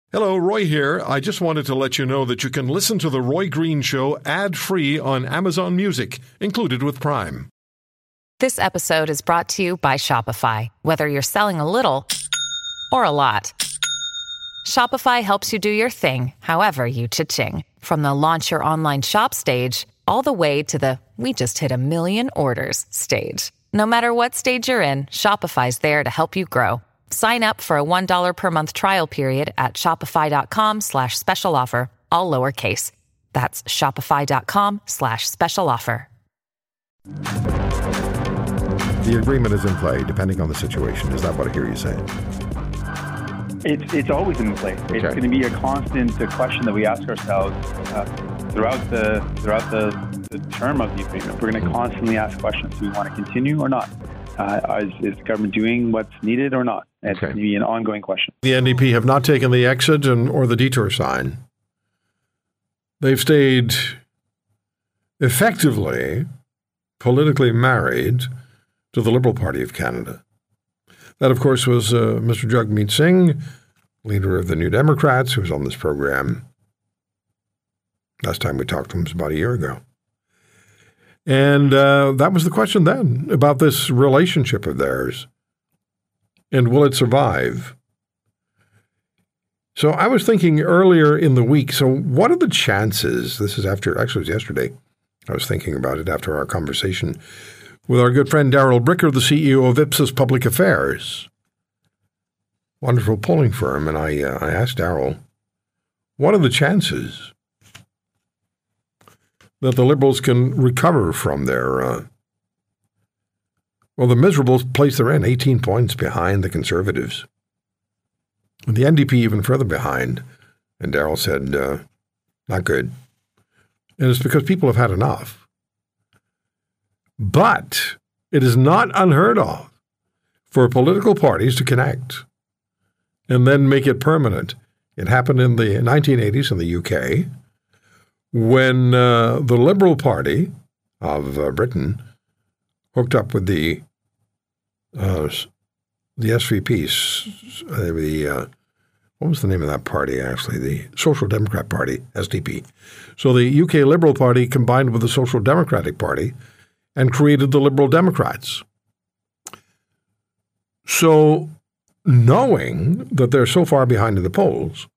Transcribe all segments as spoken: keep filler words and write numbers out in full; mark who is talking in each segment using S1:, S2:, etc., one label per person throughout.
S1: Hello, Roy here. I just wanted to let you know that you can listen to The Roy Green Show ad-free on Amazon Music, included with Prime.
S2: This episode is brought to you by Shopify. Whether you're selling a little or a lot, Shopify helps you do your thing, however you cha-ching. From the launch your online shop stage, all the way to the we just hit a million orders stage. No matter what stage you're in, Shopify's there to help you grow. Sign up for a one dollar per month trial period at shopify.com slash special offer, all lowercase. That's shopify.com slash special offer.
S1: The agreement is in play, depending on the situation. Is that what I hear you saying?
S3: It's it's always in play. It's okay. Going to be a constant uh, question that we ask ourselves uh, throughout the throughout the, the term of the agreement. We're going to constantly ask questions: do we want to continue or not? Uh, is, is the government doing what's needed or not? It's okay. Going to be an ongoing question.
S1: The N D P have not taken the exit and or the detour sign. They've stayed effectively politically married to the Liberal Party of Canada. That, of course, was uh, Mister Jagmeet Singh, leader of the New Democrats, who was on this program. Last time we talked to him was about a year ago. And uh, that was the question then about this relationship of theirs. And will it survive? So I was thinking earlier in the week, so what are the chances, this is after, actually it was yesterday, I was thinking about it after our conversation with our good friend Darrell Bricker, the C E O of Ipsos Public Affairs. Wonderful polling firm. And I, uh, I asked Darrell, what are the chances that the Liberals can recover from their, uh, well, the miserable place they're in, eighteen points behind the Conservatives. And the N D P even further behind. And Darrell said, uh, not good. And it's because people have had enough. But it is not unheard of for political parties to connect and then make it permanent. It happened in the nineteen eighties in the U K when uh, the Liberal Party of uh, Britain hooked up with the uh, the S V P, uh, the uh, what was the name of that party actually? The Social Democrat Party, S D P. So the U K Liberal Party combined with the Social Democratic Party and created the Liberal Democrats. So knowing that they're so far behind in the polls,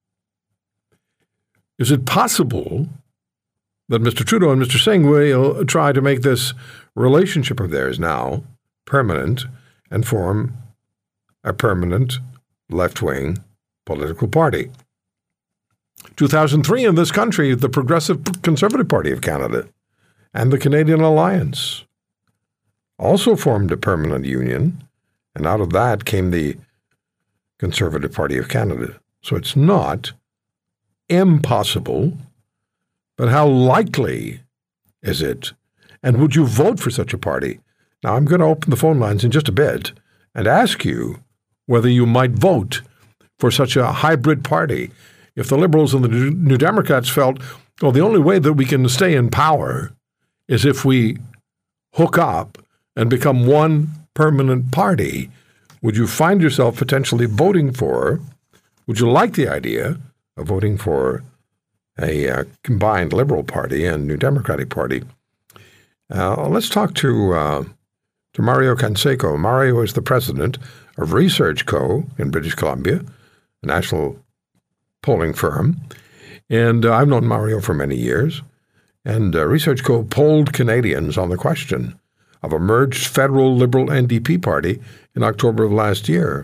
S1: is it possible that Mister Trudeau and Mister Singh will try to make this relationship of theirs now permanent and form a permanent left-wing political party? two thousand three in this country, the Progressive Conservative Party of Canada and the Canadian Alliance also formed a permanent union, and out of that came the Conservative Party of Canada. So it's not impossible, but how likely is it? And would you vote for such a party? Now, I'm going to open the phone lines in just a bit and ask you whether you might vote for such a hybrid party. If the Liberals and the New Democrats felt, well, the only way that we can stay in power is if we hook up and become one permanent party, would you find yourself potentially voting for, would you like the idea of voting for a uh, combined Liberal Party and New Democratic Party? Uh, let's talk to uh, to Mario Canseco. Mario is the president of Research Co. in British Columbia, a national polling firm. And uh, I've known Mario for many years. And uh, Research Co. polled Canadians on the question of a merged federal Liberal N D P party in October of last year.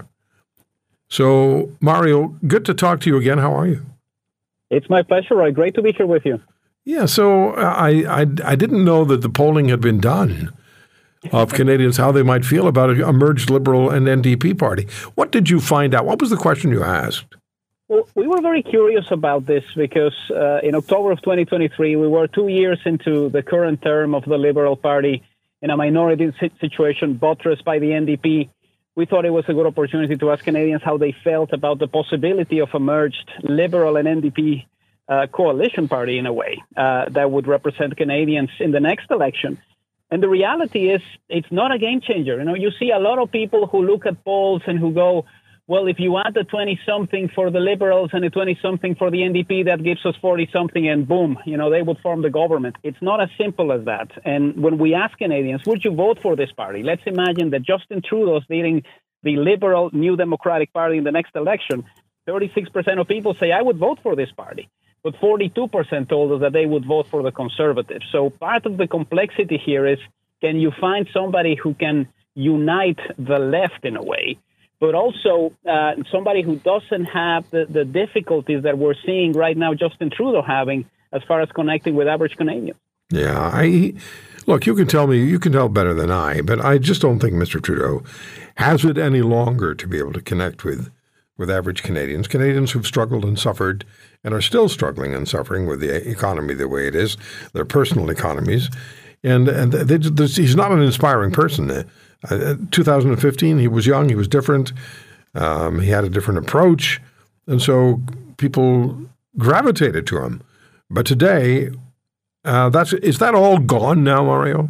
S1: So, Mario, good to talk to you again. How are you?
S4: It's my pleasure, Roy. Great to be here with you.
S1: Yeah, so I, I, I didn't know that the polling had been done of Canadians, how they might feel about a merged Liberal and N D P party. What did you find out? What was the question you asked?
S4: Well, we were very curious about this because uh, in October of twenty twenty-three, we were two years into the current term of the Liberal Party in a minority situation buttressed by the N D P. We thought it was a good opportunity to ask Canadians how they felt about the possibility of a merged Liberal and N D P uh, coalition party in a way uh, that would represent Canadians in the next election. And the reality is it's not a game changer. You know, you see a lot of people who look at polls and who go, well, if you add the twenty-something for the Liberals and the twenty-something for the N D P, that gives us forty-something, and boom, you know, they would form the government. It's not as simple as that. And when we ask Canadians, would you vote for this party? Let's imagine that Justin Trudeau is leading the Liberal New Democratic Party in the next election. thirty-six percent of people say, I would vote for this party. But forty-two percent told us that they would vote for the Conservatives. So part of the complexity here is, can you find somebody who can unite the left in a way, but also uh, somebody who doesn't have the, the difficulties that we're seeing right now Justin Trudeau having as far as connecting with average Canadians?
S1: Yeah, I look, you can tell me, you can tell better than I, but I just don't think Mister Trudeau has it any longer to be able to connect with, with average Canadians, Canadians who've struggled and suffered and are still struggling and suffering with the economy the way it is, their personal economies. And, and they, they, he's not an inspiring person. Uh, two thousand fifteen, he was young, he was different, um, he had a different approach, and so people gravitated to him. But today, uh, that's is that all gone now, Mario?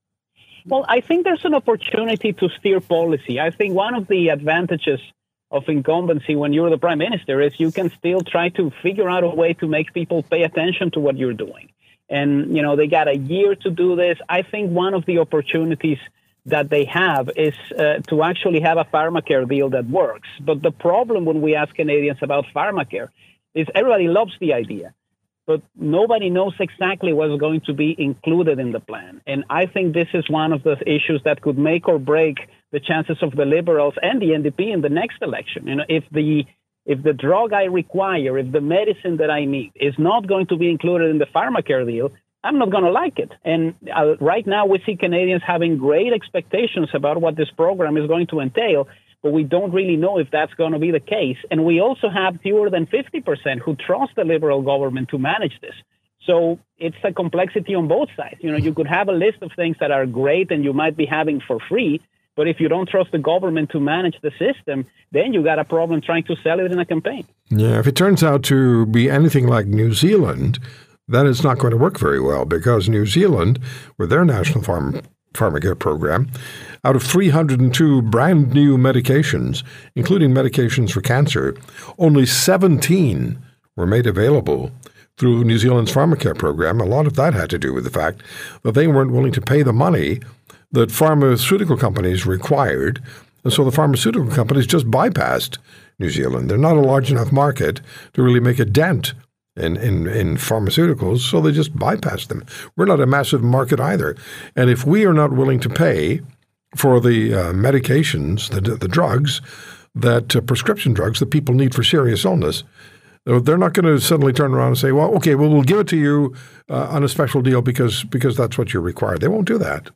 S4: Well, I think there's an opportunity to steer policy. I think one of the advantages of incumbency when you're the prime minister is you can still try to figure out a way to make people pay attention to what you're doing. And, you know, they got a year to do this. I think one of the opportunities that they have is uh, to actually have a pharmacare deal that works. But the problem when we ask Canadians about pharmacare is everybody loves the idea, but nobody knows exactly what's going to be included in the plan. And I think this is one of the issues that could make or break the chances of the Liberals and the N D P in the next election. You know, if the if the drug I require, if the medicine that I need is not going to be included in the pharmacare deal, I'm not going to like it. And uh, right now we see Canadians having great expectations about what this program is going to entail, but we don't really know if that's going to be the case. And we also have fewer than fifty percent who trust the Liberal government to manage this. So it's a complexity on both sides. You know, you could have a list of things that are great and you might be having for free, but if you don't trust the government to manage the system, then you got a problem trying to sell it in a campaign.
S1: Yeah, if it turns out to be anything like New Zealand, then it's not going to work very well, because New Zealand, with their national farm, pharmacare program, out of three hundred two brand new medications, including medications for cancer, only seventeen were made available through New Zealand's pharmacare program. A lot of that had to do with the fact that they weren't willing to pay the money that pharmaceutical companies required. And so the pharmaceutical companies just bypassed New Zealand. They're not a large enough market to really make a dent in, in, in pharmaceuticals, so they just bypassed them. We're not a massive market either. And if we are not willing to pay for the uh, medications, the, the drugs, that uh, prescription drugs that people need for serious illness, they're not going to suddenly turn around and say, well, okay, well, we'll give it to you uh, on a special deal because because that's what you're required. They won't do that.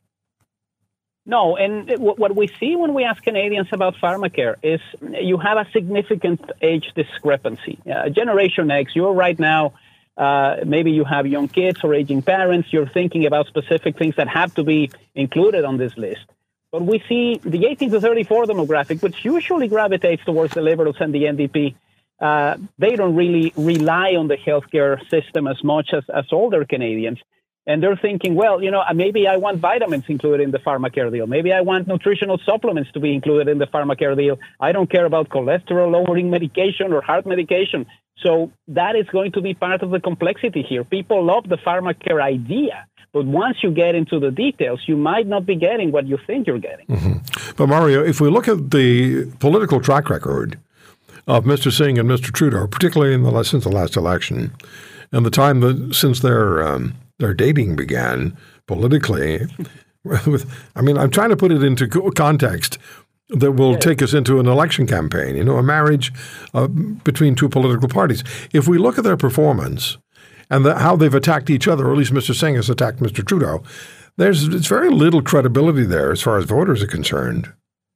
S4: No, and what we see when we ask Canadians about pharmacare is you have a significant age discrepancy. Uh, Generation X, you're right now, uh, maybe you have young kids or aging parents, you're thinking about specific things that have to be included on this list. But we see the eighteen to thirty-four demographic, which usually gravitates towards the Liberals and the N D P. Uh, they don't really rely on the healthcare system as much as, as older Canadians. And they're thinking, well, you know, maybe I want vitamins included in the pharmacare deal. Maybe I want nutritional supplements to be included in the pharmacare deal. I don't care about cholesterol-lowering medication or heart medication. So that is going to be part of the complexity here. People love the pharmacare idea, but once you get into the details, you might not be getting what you think you're getting.
S1: Mm-hmm. But Mario, if we look at the political track record of Mister Singh and Mister Trudeau, particularly in the since the last election, and the time that since their um, their dating began politically, with I mean, I'm trying to put it into context that will take us into an election campaign, you know, a marriage uh, between two political parties. If we look at their performance and the, how they've attacked each other, or at least Mister Singh has attacked Mister Trudeau, there's, there's very little credibility there as far as voters are concerned.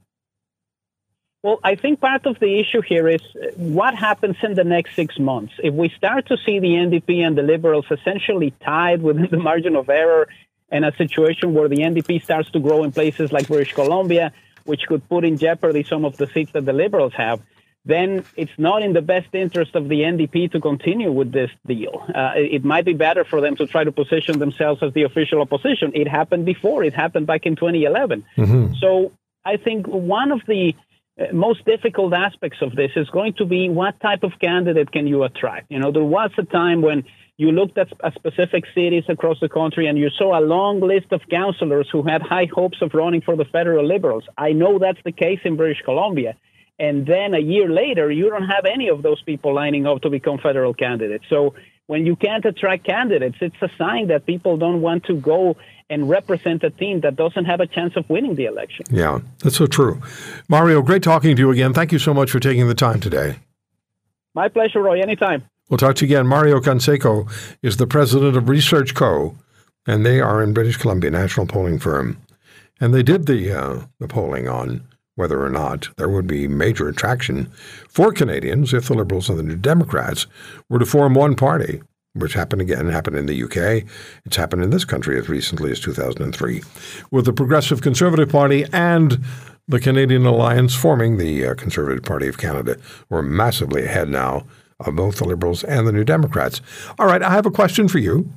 S4: Well, I think part of the issue here is what happens in the next six months. If we start to see the N D P and the Liberals essentially tied within the margin of error, and a situation where the N D P starts to grow in places like British Columbia, which could put in jeopardy some of the seats that the Liberals have, then it's not in the best interest of the N D P to continue with this deal. Uh, it might be better for them to try to position themselves as the official opposition. It happened before. It happened back in twenty eleven. Mm-hmm. So I think one of the uh, most difficult aspects of this is going to be what type of candidate can you attract. You know, there was a time when you looked at, at specific cities across the country and you saw a long list of councillors who had high hopes of running for the federal Liberals. I know that's the case in British Columbia. And then a year later, you don't have any of those people lining up to become federal candidates. So when you can't attract candidates, it's a sign that people don't want to go and represent a team that doesn't have a chance of winning the election.
S1: Yeah, that's so true. Mario, great talking to you again. Thank you so much for taking the time today.
S4: My pleasure, Roy. Anytime.
S1: We'll talk to you again. Mario Canseco is the president of Research Co., and they are in British Columbia, national polling firm. And they did the uh, the polling on whether or not there would be major attraction for Canadians if the Liberals and the New Democrats were to form one party, which happened again, happened in the U K. It's happened in this country as recently as two thousand three, with the Progressive Conservative Party and the Canadian Alliance forming the uh, Conservative Party of Canada. We're massively ahead now of both the Liberals and the New Democrats. All right, I have a question for you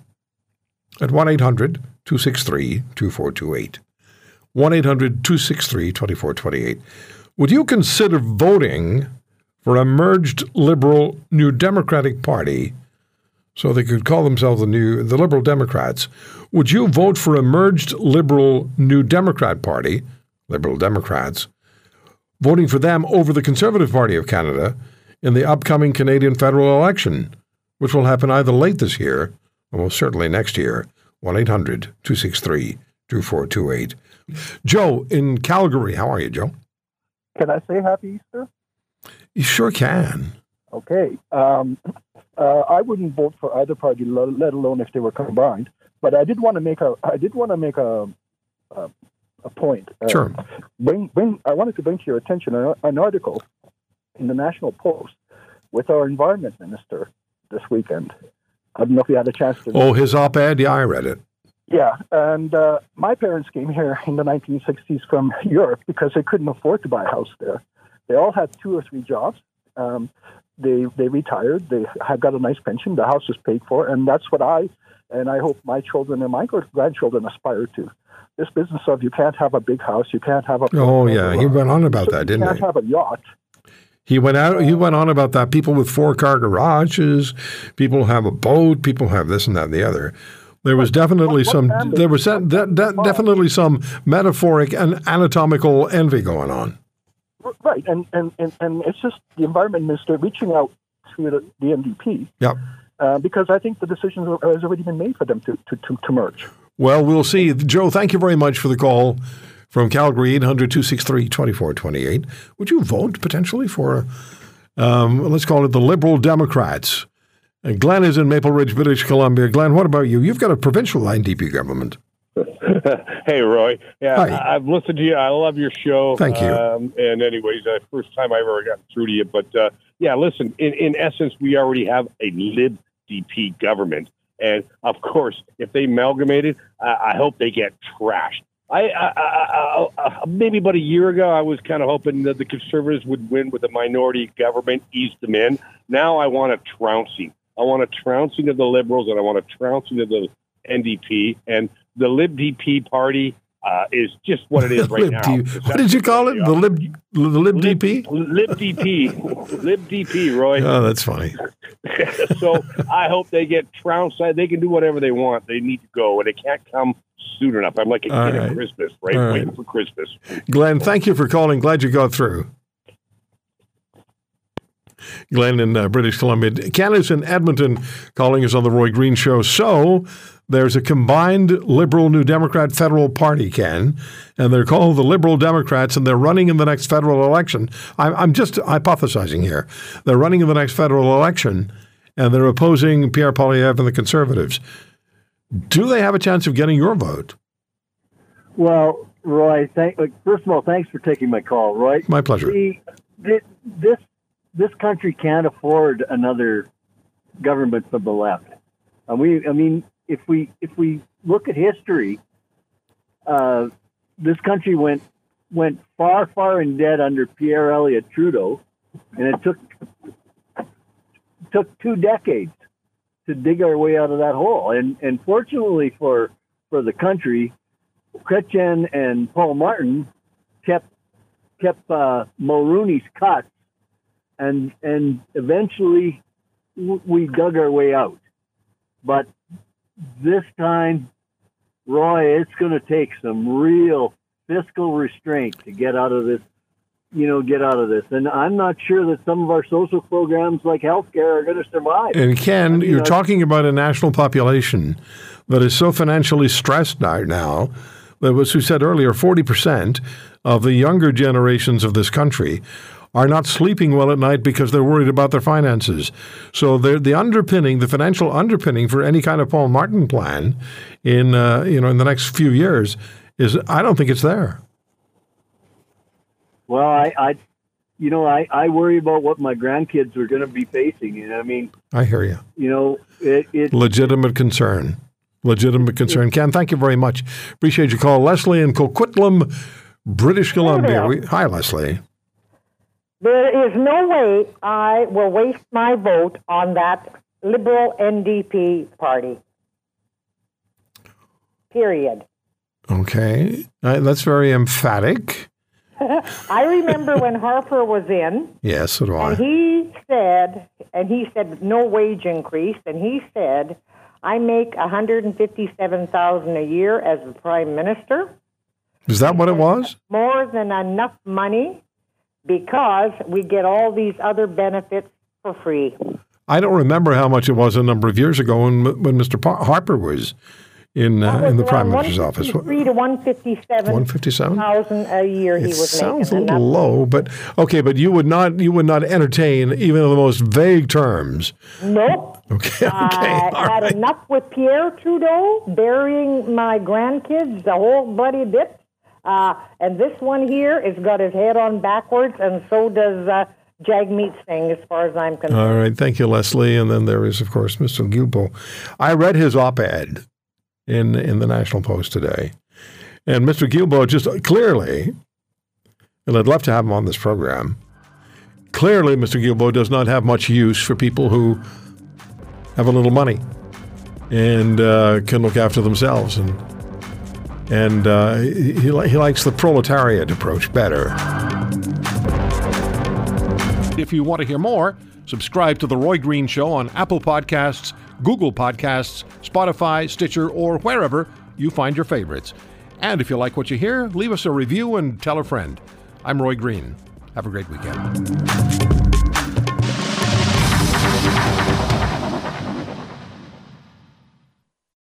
S1: at one eight hundred two six three two four two eight. one eight hundred two six three two four two eight. Would you consider voting for a merged Liberal New Democratic Party so they could call themselves the new the Liberal Democrats? Would you vote for a merged Liberal New Democrat Party, Liberal Democrats, voting for them over the Conservative Party of Canada in the upcoming Canadian federal election, which will happen either late this year or most certainly next year? one eight hundred two six three two four two eight. Joe in Calgary. How are you, Joe?
S5: Can I say Happy Easter?
S1: You sure can.
S5: Okay. Um, uh, I wouldn't vote for either party, let alone if they were combined. But I did want to make a. I did want to make a. a, a point. Uh,
S1: Sure.
S5: Bring, bring. I wanted to bring to your attention an, an article in the National Post with our environment minister this weekend. I don't know if you had a chance to.
S1: Oh, his op-ed? Yeah, I read it.
S5: Yeah, and uh, my parents came here in the nineteen sixties from Europe because they couldn't afford to buy a house there. They all had two or three jobs. Um, they they retired. They had got a nice pension. The house was paid for, and that's what I and I hope my children and my grandchildren aspire to. This business of you can't have a big house, you can't have a.
S1: Oh yeah, he went on about
S5: so
S1: that,
S5: you
S1: didn't
S5: can't
S1: he?
S5: have a yacht.
S1: He went out. He went on about that. People with four-car garages, people have a boat, people have this and that and the other. There was definitely some. There was that, that, that definitely some metaphoric and anatomical envy going on.
S5: Right, and and, and, and it's just the environment minister reaching out to the, the N D P.
S1: Yeah.
S5: Uh, because I think the decision has already been made for them to, to, to, to merge.
S1: Well, we'll see. Joe, thank you very much for the call from Calgary, eight hundred two six three two four two eight. Would you vote potentially for, um, let's call it the Liberal Democrats? And Glenn is in Maple Ridge, British Columbia. Glenn, what about you? You've got a provincial N D P government.
S6: Hey, Roy. Yeah,
S1: Hi.
S6: I've listened to you. I love your show.
S1: Thank you.
S6: Um, and anyways, uh, first time I've ever gotten through to you. But, uh, yeah, listen, in, in essence, we already have a Lib D P government. And, of course, if they amalgamated, uh, I hope they get trashed. I, I, I, I, maybe about a year ago, I was kind of hoping that the Conservatives would win with a minority government, ease them in. Now I want a trouncing. I want a trouncing of the Liberals, and I want a trouncing of the N D P. And the Lib D P party uh, is just what it is right
S1: Lib
S6: now.
S1: D- what did you call it? The Lib, the Lib D P?
S6: Lib D P. Lib D P, Roy.
S1: Oh, that's funny.
S6: So I hope they get trounced. They can do whatever they want. They need to go, and it can't come soon enough. I'm like a
S1: All
S6: kid
S1: right.
S6: at Christmas, right?
S1: All right.
S6: Waiting for Christmas.
S1: Glenn, thank you for calling. Glad you got through. Glenn in uh, British Columbia. Candace in Edmonton calling us on the Roy Green Show. So there's a combined Liberal New Democrat federal party, Ken, and they're called the Liberal Democrats, and they're running in the next federal election. I'm, I'm just hypothesizing here. They're running in the next federal election, and they're opposing Pierre Poilievre and the Conservatives. Do they have a chance of getting your vote?
S7: Well, Roy, thank, like, first of all, thanks for taking my call, Roy.
S1: My pleasure.
S7: The, the, this this country can't afford another government from the left. And we, I mean, if we if we look at history, uh, this country went went far, far in debt under Pierre Elliott Trudeau, and it took took two decades to dig our way out of that hole. And and fortunately for for the country, Chrétien and Paul Martin kept kept uh, Mulrooney's cuts, and and eventually w- we dug our way out. But this time, Roy, it's going to take some real fiscal restraint to get out of this. You know, get out of this. And I'm not sure that some of our social programs like healthcare are going to survive.
S1: And Ken, I mean, you're uh, talking about a national population that is so financially stressed right now that, as we said earlier, forty percent of the younger generations of this country are not sleeping well at night because they're worried about their finances. So the underpinning, the financial underpinning for any kind of Paul Martin plan in, uh, you know, in the next few years is, I don't think it's there.
S7: Well, I, I, you know, I, I worry about what my grandkids are going to be facing. And I mean,
S1: I hear you.
S7: You know, it, it
S1: legitimate concern, legitimate concern. It, Ken, thank you very much. Appreciate your call, Leslie in Coquitlam, British Columbia. We, hi, Leslie.
S8: There is no way I will waste my vote on that Liberal N D P party. Period.
S1: Okay, uh, that's very emphatic.
S8: I remember when Harper was in.
S1: Yes, so do I.
S8: And he said, and he said no wage increase, and he said, I make one hundred fifty-seven thousand dollars a year as the prime minister.
S1: Is that what it was?
S8: More than enough money because we get all these other benefits for free.
S1: I don't remember how much it was a number of years ago when, when Mister Pa- Harper was in uh, in the Prime Minister's office.
S8: one fifty-three to one fifty-seven
S1: one fifty-seven
S8: thousand a year he
S1: it
S8: was making.
S1: Sounds a little low, but okay. But you would not you would not entertain even in the most vague terms.
S8: Nope.
S1: Okay. Okay.
S8: I
S1: All
S8: had
S1: right.
S8: enough with Pierre Trudeau burying my grandkids, the whole bloody bit. Uh, and this one here has got his head on backwards, and so does uh, Jagmeet Singh, as far as I'm concerned.
S1: All right. Thank you, Leslie. And then there is, of course, Mister Guilbeault. I read his op-ed in in the National Post today. And Mister Guilbeault just clearly, and I'd love to have him on this program, clearly Mister Guilbeault does not have much use for people who have a little money and uh, can look after themselves. And and uh, he, he likes the proletariat approach better.
S9: If you want to hear more, subscribe to The Roy Green Show on Apple Podcasts, Google Podcasts, Spotify, Stitcher, or wherever you find your favorites. And if you like what you hear, leave us a review and tell a friend. I'm Roy Green. Have a great weekend.